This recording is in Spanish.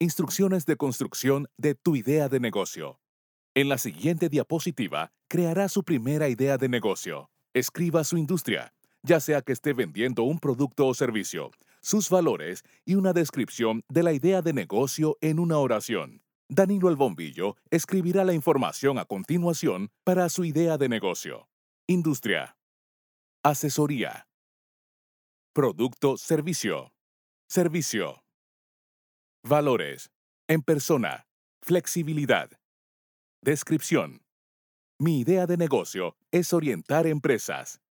Instrucciones de construcción de tu idea de negocio. En la siguiente diapositiva, creará su primera idea de negocio. Escriba su industria, ya sea que esté vendiendo un producto o servicio, sus valores y una descripción de la idea de negocio en una oración. Danilo el Bombillo escribirá la información a continuación para su idea de negocio. Industria. Asesoría. Producto, servicio. Servicio. Valores. En persona. Flexibilidad. Descripción. Mi idea de negocio es orientar empresas.